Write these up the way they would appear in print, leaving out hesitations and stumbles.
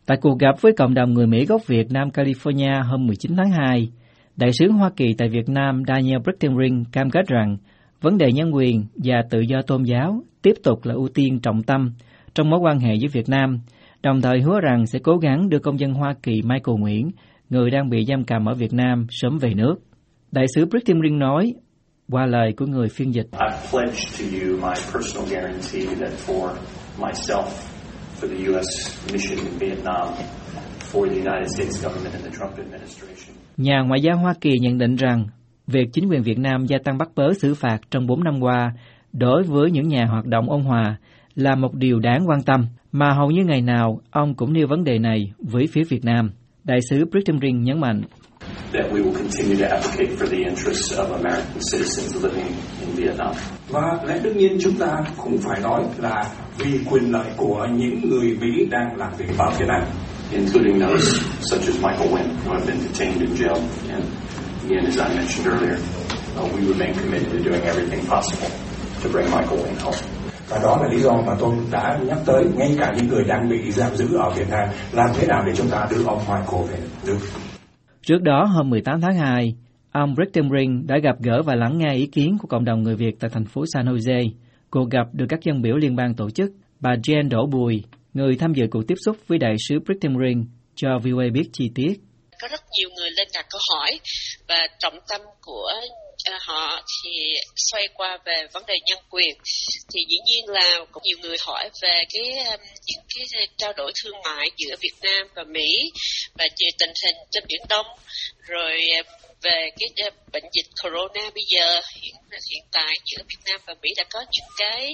Tại cuộc gặp với cộng đồng người Mỹ gốc Việt Nam California hôm 19 tháng 2, Đại sứ Hoa Kỳ tại Việt Nam Daniel Breckenridge cam kết rằng vấn đề nhân quyền và tự do tôn giáo tiếp tục là ưu tiên trọng tâm trong mối quan hệ với Việt Nam, đồng thời hứa rằng sẽ cố gắng đưa công dân Hoa Kỳ Michael Nguyễn, người đang bị giam cầm ở Việt Nam, sớm về nước. Đại sứ Breckenridge nói, qua lời của người phiên dịch: I pledge to you my personal guarantee that for myself, for the U.S. mission in Vietnam, for the United States government and the Trump administration. Nhà ngoại giao Hoa Kỳ nhận định rằng việc chính quyền Việt Nam gia tăng bắt bớ xử phạt trong 4 năm qua đối với những nhà hoạt động ôn hòa là một điều đáng quan tâm, mà hầu như ngày nào ông cũng nêu vấn đề này với phía Việt Nam. Đại sứ Breckenridge nhấn mạnh That we will continue to advocate for the interests of American citizens living in Vietnam. Và lẽ đương nhiên chúng ta cũng phải nói là vì quyền lợi của những người Mỹ đang làm việc ở Việt Nam, including those such as Michael Nguyen, who have been detained in jail. And again, as I mentioned earlier, we remain committed to doing everything possible to bring Michael Nguyen home. Và đó là lý do mà tôi đã nhắc tới, ngay cả những người đang bị giam giữ ở Việt Nam, làm thế nào để chúng ta đưa ông Michael về nước. Trước đó, hôm 18 tháng 2, ông Breckenridge đã gặp gỡ và lắng nghe ý kiến của cộng đồng người Việt tại thành phố San Jose. Cuộc gặp được các dân biểu liên bang tổ chức. Bà Jen Đỗ Bùi, người tham dự cuộc tiếp xúc với đại sứ Breckenridge, cho VOA biết chi tiết. Có rất nhiều người lên đặt câu hỏi và trọng tâm của họ thì xoay qua về vấn đề nhân quyền. Thì dĩ nhiên là có nhiều người hỏi về những cái trao đổi thương mại giữa Việt Nam và Mỹ và về tình hình trên Biển Đông, rồi về cái bệnh dịch corona bây giờ hiện tại giữa Việt Nam và Mỹ đã có những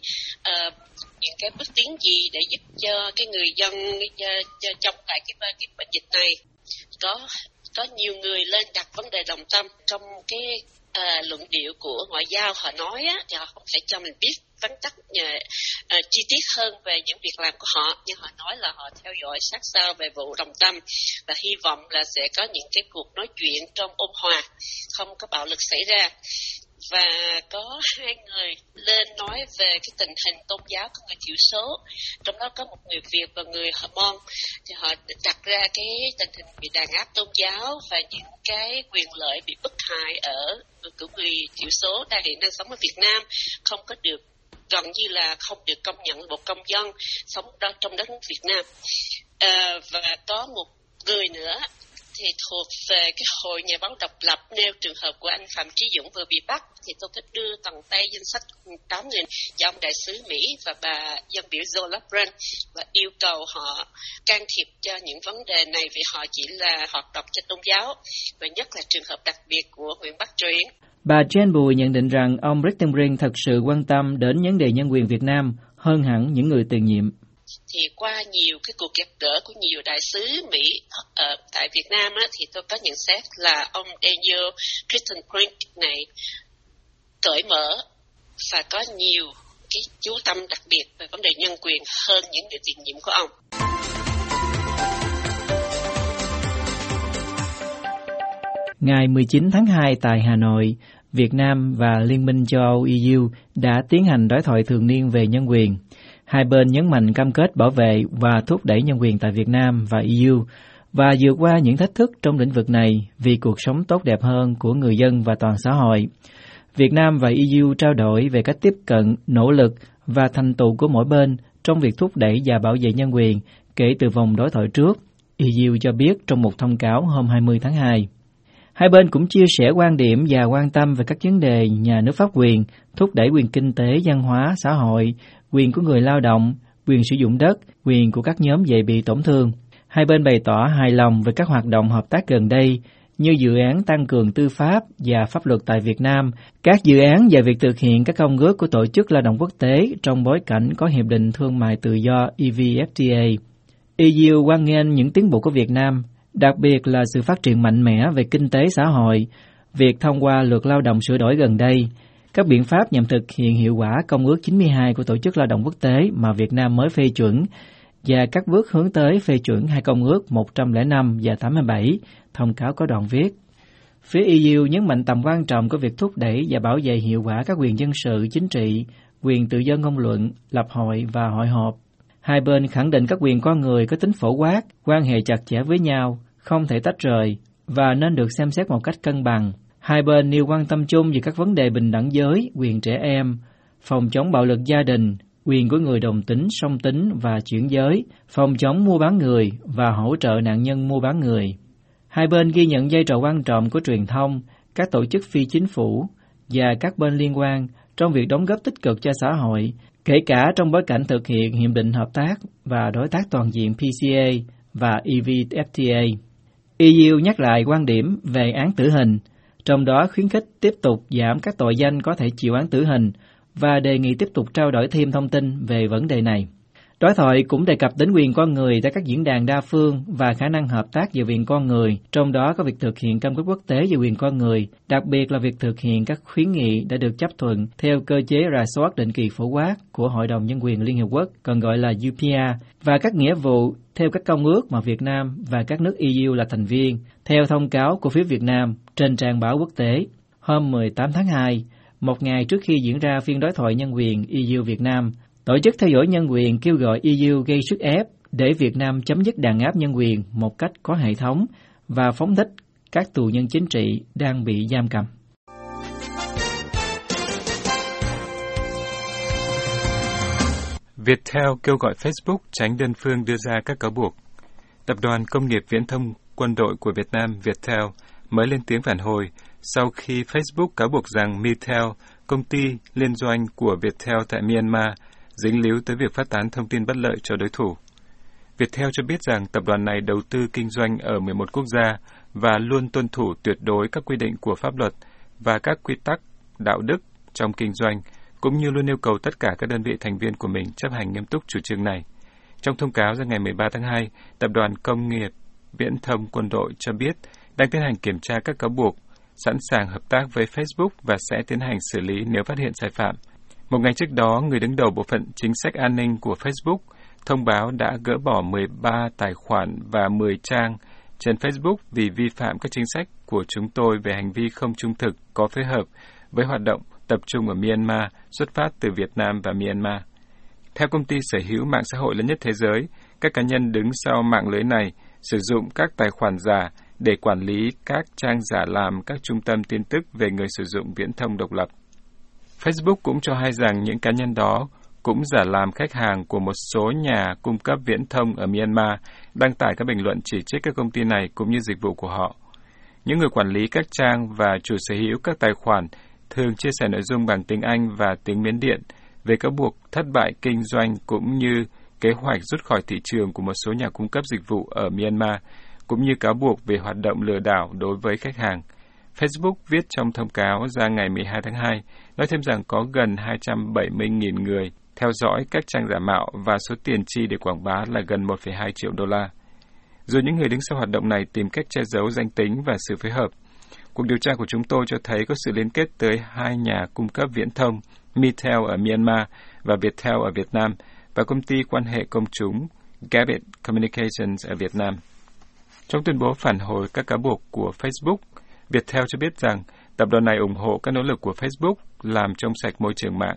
cái bước tiến gì để giúp cho cái người dân chống lại cái bệnh dịch này. Có nhiều người lên đặt vấn đề đồng tâm trong cái luận điệu của ngoại giao. Họ nói á, thì họ không thể cho mình biết vắn tắt chi tiết hơn về những việc làm của họ, nhưng họ nói là họ theo dõi sát sao về vụ đồng tâm và hy vọng là sẽ có những cái cuộc nói chuyện trong ôn hòa, không có bạo lực xảy ra. Và có hai người lên nói về cái tình hình tôn giáo của người thiểu số, trong đó có một người Việt và người Hờ Mông. Thì họ đặt ra cái tình hình bị đàn áp tôn giáo và những cái quyền lợi bị bức hại của người thiểu số đang hiện đang sống ở Việt Nam, không có được, gần như là không được công nhận là một công dân sống trong đất nước Việt Nam. Và có một người nữa thì thuộc về cái hội nhà báo độc lập nêu trường hợp của anh Phạm Trí Dũng vừa bị bắt, thì tôi có đưa tận tay danh sách 8 người cho ông đại sứ Mỹ và bà dân biểu Joe Lubrin và yêu cầu họ can thiệp cho những vấn đề này vì họ chỉ là hoạt động cho tôn giáo, và nhất là trường hợp đặc biệt của huyện Bắc Truyện. Bà Jen Bùi nhận định rằng ông Breckenridge thật sự quan tâm đến vấn đề nhân quyền Việt Nam hơn hẳn những người tiền nhiệm. Thì qua nhiều cái cuộc gặp gỡ của nhiều đại sứ Mỹ tại Việt Nam á, thì tôi có nhận xét là ông Daniel Breckenridge này cởi mở và có nhiều cái chú tâm đặc biệt về vấn đề nhân quyền hơn những người tiền nhiệm của ông. Ngày 19 tháng 2 tại Hà Nội, Việt Nam và Liên minh châu Âu EU đã tiến hành đối thoại thường niên về nhân quyền. Hai bên nhấn mạnh cam kết bảo vệ và thúc đẩy nhân quyền tại Việt Nam và EU và vượt qua những thách thức trong lĩnh vực này vì cuộc sống tốt đẹp hơn của người dân và toàn xã hội. Việt Nam và EU trao đổi về cách tiếp cận, nỗ lực và thành tựu của mỗi bên trong việc thúc đẩy và bảo vệ nhân quyền kể từ vòng đối thoại trước, EU cho biết trong một thông cáo hôm 20 tháng 2. Hai bên cũng chia sẻ quan điểm và quan tâm về các vấn đề nhà nước pháp quyền, thúc đẩy quyền kinh tế, văn hóa, xã hội, quyền của người lao động, quyền sử dụng đất, quyền của các nhóm dễ bị tổn thương. Hai bên bày tỏ hài lòng về các hoạt động hợp tác gần đây, như dự án tăng cường tư pháp và pháp luật tại Việt Nam, các dự án về việc thực hiện các công ước của Tổ chức Lao động Quốc tế trong bối cảnh có Hiệp định Thương mại Tự do EVFTA. EU hoan nghênh những tiến bộ của Việt Nam, đặc biệt là sự phát triển mạnh mẽ về kinh tế xã hội, việc thông qua luật lao động sửa đổi gần đây, các biện pháp nhằm thực hiện hiệu quả Công ước 92 của Tổ chức Lao động Quốc tế mà Việt Nam mới phê chuẩn, và các bước hướng tới phê chuẩn hai công ước 105 và 87, thông cáo có đoạn viết. Phía EU nhấn mạnh tầm quan trọng của việc thúc đẩy và bảo vệ hiệu quả các quyền dân sự, chính trị, quyền tự do ngôn luận, lập hội và hội họp. Hai bên khẳng định các quyền con người có tính phổ quát, quan hệ chặt chẽ với nhau, không thể tách rời và nên được xem xét một cách cân bằng. Hai bên nêu quan tâm chung về các vấn đề bình đẳng giới, quyền trẻ em, phòng chống bạo lực gia đình, quyền của người đồng tính, song tính và chuyển giới, phòng chống mua bán người và hỗ trợ nạn nhân mua bán người. Hai bên ghi nhận vai trò quan trọng của truyền thông, các tổ chức phi chính phủ và các bên liên quan trong việc đóng góp tích cực cho xã hội, kể cả trong bối cảnh thực hiện Hiệp định Hợp tác và Đối tác Toàn diện PCA và EVFTA. EU nhắc lại quan điểm về án tử hình, trong đó khuyến khích tiếp tục giảm các tội danh có thể chịu án tử hình và đề nghị tiếp tục trao đổi thêm thông tin về vấn đề này. Đối thoại cũng đề cập đến quyền con người tại các diễn đàn đa phương và khả năng hợp tác về quyền con người, trong đó có việc thực hiện cam kết quốc tế về quyền con người, đặc biệt là việc thực hiện các khuyến nghị đã được chấp thuận theo cơ chế rà soát định kỳ phổ quát của Hội đồng Nhân quyền Liên Hợp Quốc, còn gọi là UPR, và các nghĩa vụ theo các công ước mà Việt Nam và các nước EU là thành viên, theo thông cáo của phía Việt Nam trên trang báo quốc tế. Hôm 18 tháng 2, một ngày trước khi diễn ra phiên đối thoại nhân quyền EU-Việt Nam, Tổ chức theo dõi nhân quyền kêu gọi EU gây sức ép để Việt Nam chấm dứt đàn áp nhân quyền một cách có hệ thống và phóng thích các tù nhân chính trị đang bị giam cầm. Viettel kêu gọi Facebook tránh đơn phương đưa ra các cáo buộc. Tập đoàn Công nghiệp Viễn thông Quân đội của Việt Nam Viettel mới lên tiếng phản hồi sau khi Facebook cáo buộc rằng Mitel, công ty liên doanh của Viettel tại Myanmar, dính líu tới việc phát tán thông tin bất lợi cho đối thủ. Viettel cho biết rằng tập đoàn này đầu tư kinh doanh ở 11 quốc gia và luôn tuân thủ tuyệt đối các quy định của pháp luật và các quy tắc đạo đức trong kinh doanh, cũng như luôn yêu cầu tất cả các đơn vị thành viên của mình chấp hành nghiêm túc chủ trương này. Trong thông cáo ra ngày 13 tháng 2, Tập đoàn Công nghiệp Viễn thông Quân đội cho biết đang tiến hành kiểm tra các cáo buộc, sẵn sàng hợp tác với Facebook và sẽ tiến hành xử lý nếu phát hiện sai phạm. Một ngày trước đó, người đứng đầu bộ phận chính sách an ninh của Facebook thông báo đã gỡ bỏ 13 tài khoản và 10 trang trên Facebook vì vi phạm các chính sách của chúng tôi về hành vi không trung thực có phối hợp với hoạt động tập trung ở Myanmar xuất phát từ Việt Nam và Myanmar. Theo công ty sở hữu mạng xã hội lớn nhất thế giới, các cá nhân đứng sau mạng lưới này sử dụng các tài khoản giả để quản lý các trang giả làm các trung tâm tin tức về người sử dụng viễn thông độc lập. Facebook cũng cho hay rằng những cá nhân đó cũng giả làm khách hàng của một số nhà cung cấp viễn thông ở Myanmar, đăng tải các bình luận chỉ trích các công ty này cũng như dịch vụ của họ. Những người quản lý các trang và chủ sở hữu các tài khoản thường chia sẻ nội dung bằng tiếng Anh và tiếng Miến Điện về cáo buộc thất bại kinh doanh cũng như kế hoạch rút khỏi thị trường của một số nhà cung cấp dịch vụ ở Myanmar, cũng như cáo buộc về hoạt động lừa đảo đối với khách hàng. Facebook viết trong thông cáo ra ngày 12 tháng 2, nói thêm rằng có gần 270.000 người theo dõi các trang giả mạo và số tiền chi để quảng bá là gần 1,2 triệu đô la. Dù những người đứng sau hoạt động này tìm cách che giấu danh tính và sự phối hợp, cuộc điều tra của chúng tôi cho thấy có sự liên kết tới hai nhà cung cấp viễn thông, Mitel ở Myanmar và Viettel ở Việt Nam, và công ty quan hệ công chúng Gabit Communications ở Việt Nam. Trong tuyên bố phản hồi các cáo buộc của Facebook, Viettel cho biết rằng tập đoàn này ủng hộ các nỗ lực của Facebook làm trong sạch môi trường mạng.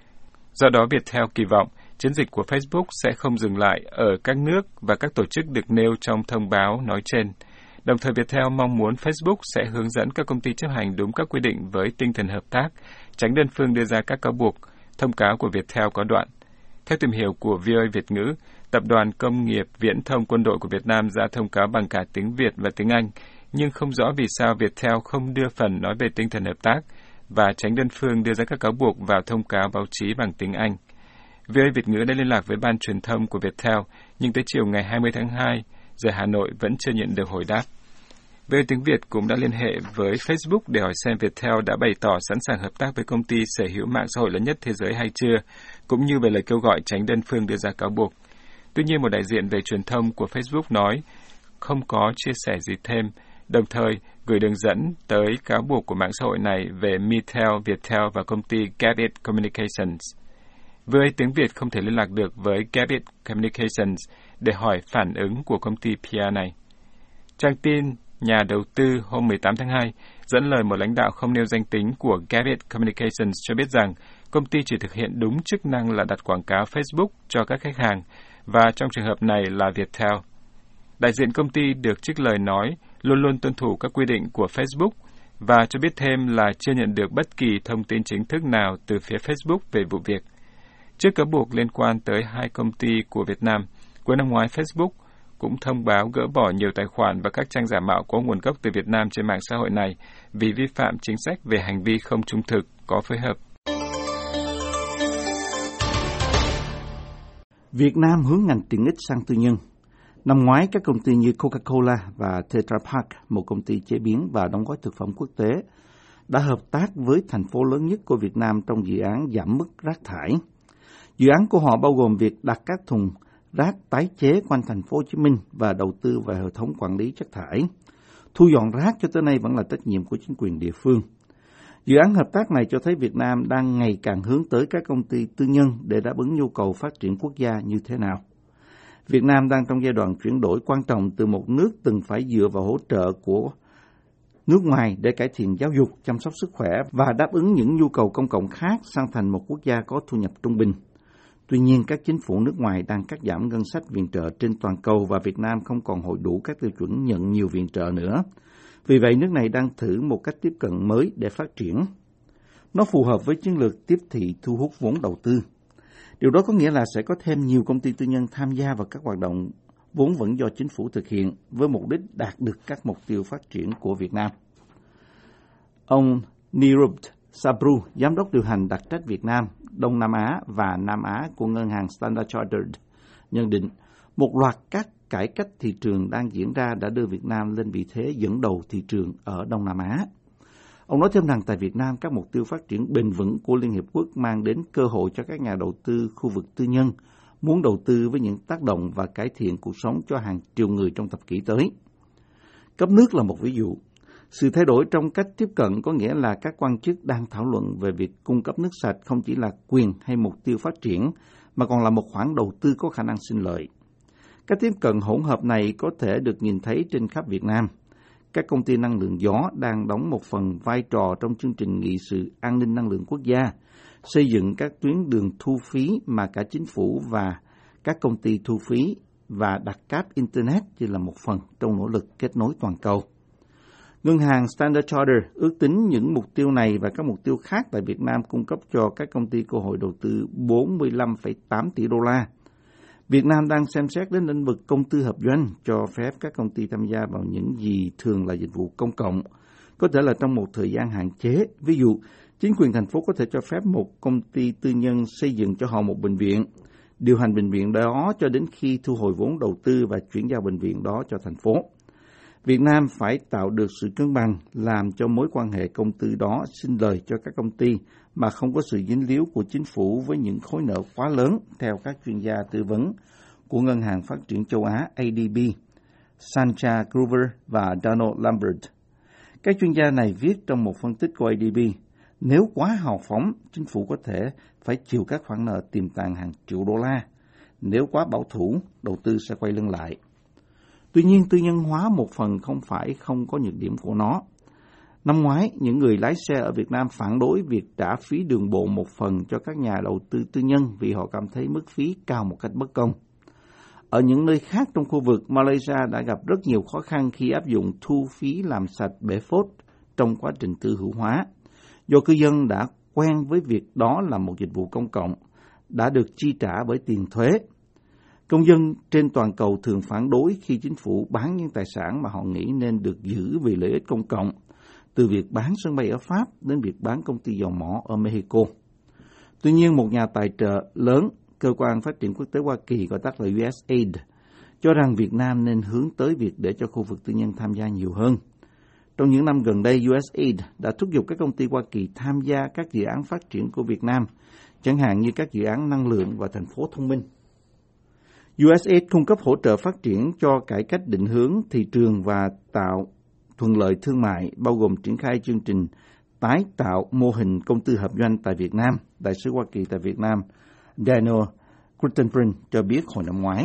Do đó, Viettel kỳ vọng chiến dịch của Facebook sẽ không dừng lại ở các nước và các tổ chức được nêu trong thông báo nói trên. Đồng thời, Viettel mong muốn Facebook sẽ hướng dẫn các công ty chấp hành đúng các quy định với tinh thần hợp tác, tránh đơn phương đưa ra các cáo buộc. Thông cáo của Viettel có đoạn: theo tìm hiểu của VOA Việt ngữ, Tập đoàn Công nghiệp Viễn thông Quân đội của Việt Nam ra thông cáo bằng cả tiếng Việt và tiếng Anh, nhưng không rõ vì sao Viettel không đưa phần nói về tinh thần hợp tác và tránh đơn phương đưa ra các cáo buộc vào thông cáo báo chí bằng tiếng Anh. VOA Việt ngữ đã liên lạc với ban truyền thông của Viettel, nhưng tới chiều ngày 20 tháng 2, giờ Hà Nội vẫn chưa nhận được hồi đáp. VOA tiếng Việt cũng đã liên hệ với Facebook để hỏi xem Viettel đã bày tỏ sẵn sàng hợp tác với công ty sở hữu mạng xã hội lớn nhất thế giới hay chưa, cũng như về lời kêu gọi tránh đơn phương đưa ra cáo buộc. Tuy nhiên, một đại diện về truyền thông của Facebook nói không có chia sẻ gì thêm, đồng thời gửi đường dẫn tới cáo buộc của mạng xã hội này về Mitel, Viettel và công ty Gabit Communications. VOA tiếng Việt không thể liên lạc được với Gabit Communications để hỏi phản ứng của công ty PR này. Trang tin Nhà đầu tư hôm 18 tháng 2 dẫn lời một lãnh đạo không nêu danh tính của Gabit Communications cho biết rằng công ty chỉ thực hiện đúng chức năng là đặt quảng cáo Facebook cho các khách hàng và trong trường hợp này là Viettel. Đại diện công ty được trích lời nói luôn luôn tuân thủ các quy định của Facebook và cho biết thêm là chưa nhận được bất kỳ thông tin chính thức nào từ phía Facebook về vụ việc. Trước cáo buộc liên quan tới 2 công ty của Việt Nam, cuối năm ngoái Facebook cũng thông báo gỡ bỏ nhiều tài khoản và các trang giả mạo có nguồn gốc từ Việt Nam trên mạng xã hội này vì vi phạm chính sách về hành vi không trung thực, có phối hợp. Việt Nam hướng ngành tiện ích sang tư nhân. Năm ngoái, các công ty như Coca-Cola và Tetra Pak, một công ty chế biến và đóng gói thực phẩm quốc tế, đã hợp tác với thành phố lớn nhất của Việt Nam trong dự án giảm mức rác thải. Dự án của họ bao gồm việc đặt các thùng rác tái chế quanh thành phố Hồ Chí Minh và đầu tư vào hệ thống quản lý chất thải. Thu dọn rác cho tới nay vẫn là trách nhiệm của chính quyền địa phương. Dự án hợp tác này cho thấy Việt Nam đang ngày càng hướng tới các công ty tư nhân để đáp ứng nhu cầu phát triển quốc gia như thế nào. Việt Nam đang trong giai đoạn chuyển đổi quan trọng từ một nước từng phải dựa vào hỗ trợ của nước ngoài để cải thiện giáo dục, chăm sóc sức khỏe và đáp ứng những nhu cầu công cộng khác sang thành một quốc gia có thu nhập trung bình. Tuy nhiên, các chính phủ nước ngoài đang cắt giảm ngân sách viện trợ trên toàn cầu và Việt Nam không còn hội đủ các tiêu chuẩn nhận nhiều viện trợ nữa. Vì vậy, nước này đang thử một cách tiếp cận mới để phát triển. Nó phù hợp với chiến lược tiếp thị thu hút vốn đầu tư. Điều đó có nghĩa là sẽ có thêm nhiều công ty tư nhân tham gia vào các hoạt động vốn vẫn do chính phủ thực hiện với mục đích đạt được các mục tiêu phát triển của Việt Nam. Ông Nirup Sabru, Giám đốc điều hành đặc trách Việt Nam, Đông Nam Á và Nam Á của ngân hàng Standard Chartered, nhận định một loạt các cải cách thị trường đang diễn ra đã đưa Việt Nam lên vị thế dẫn đầu thị trường ở Đông Nam Á. Ông nói thêm rằng tại Việt Nam, các mục tiêu phát triển bền vững của Liên Hiệp Quốc mang đến cơ hội cho các nhà đầu tư khu vực tư nhân muốn đầu tư với những tác động và cải thiện cuộc sống cho hàng triệu người trong thập kỷ tới. Cấp nước là một ví dụ. Sự thay đổi trong cách tiếp cận có nghĩa là các quan chức đang thảo luận về việc cung cấp nước sạch không chỉ là quyền hay mục tiêu phát triển, mà còn là một khoản đầu tư có khả năng sinh lợi. Cách tiếp cận hỗn hợp này có thể được nhìn thấy trên khắp Việt Nam. Các công ty năng lượng gió đang đóng một phần vai trò trong chương trình nghị sự an ninh năng lượng quốc gia, xây dựng các tuyến đường thu phí mà cả chính phủ và các công ty thu phí và đặt cáp Internet chỉ là một phần trong nỗ lực kết nối toàn cầu. Ngân hàng Standard Chartered ước tính những mục tiêu này và các mục tiêu khác tại Việt Nam cung cấp cho các công ty cơ hội đầu tư 45,8 tỷ đô la. Việt Nam đang xem xét đến lĩnh vực công tư hợp doanh, cho phép các công ty tham gia vào những gì thường là dịch vụ công cộng, có thể là trong một thời gian hạn chế. Ví dụ, chính quyền thành phố có thể cho phép một công ty tư nhân xây dựng cho họ một bệnh viện, điều hành bệnh viện đó cho đến khi thu hồi vốn đầu tư và chuyển giao bệnh viện đó cho thành phố. Việt Nam phải tạo được sự cân bằng, làm cho mối quan hệ công tư đó sinh lời cho các công ty mà không có sự dính líu của chính phủ với những khối nợ quá lớn, theo các chuyên gia tư vấn của Ngân hàng Phát triển Châu Á ADB, Sancha Gruver và Donald Lambert. Các chuyên gia này viết trong một phân tích của ADB, nếu quá hào phóng, chính phủ có thể phải chịu các khoản nợ tiềm tàng hàng triệu đô la. Nếu quá bảo thủ, đầu tư sẽ quay lưng lại. Tuy nhiên, tư nhân hóa một phần không phải không có nhược điểm của nó. Năm ngoái, những người lái xe ở Việt Nam phản đối việc trả phí đường bộ một phần cho các nhà đầu tư tư nhân vì họ cảm thấy mức phí cao một cách bất công. Ở những nơi khác trong khu vực, Malaysia đã gặp rất nhiều khó khăn khi áp dụng thu phí làm sạch bể phốt trong quá trình tư hữu hóa, do cư dân đã quen với việc đó là một dịch vụ công cộng, đã được chi trả bởi tiền thuế. Công dân trên toàn cầu thường phản đối khi chính phủ bán những tài sản mà họ nghĩ nên được giữ vì lợi ích công cộng, từ việc bán sân bay ở Pháp đến việc bán công ty dầu mỏ ở Mexico. Tuy nhiên, một nhà tài trợ lớn, Cơ quan Phát triển Quốc tế Hoa Kỳ, gọi tắt là USAID, cho rằng Việt Nam nên hướng tới việc để cho khu vực tư nhân tham gia nhiều hơn. Trong những năm gần đây, USAID đã thúc giục các công ty Hoa Kỳ tham gia các dự án phát triển của Việt Nam, chẳng hạn như các dự án năng lượng và thành phố thông minh. USAID cung cấp hỗ trợ phát triển cho cải cách định hướng thị trường và tạo thuận lợi thương mại, bao gồm triển khai chương trình tái tạo mô hình công tư hợp doanh tại Việt Nam. Đại sứ Hoa Kỳ tại Việt Nam Daniel Crittenbrink cho biết hồi năm ngoái.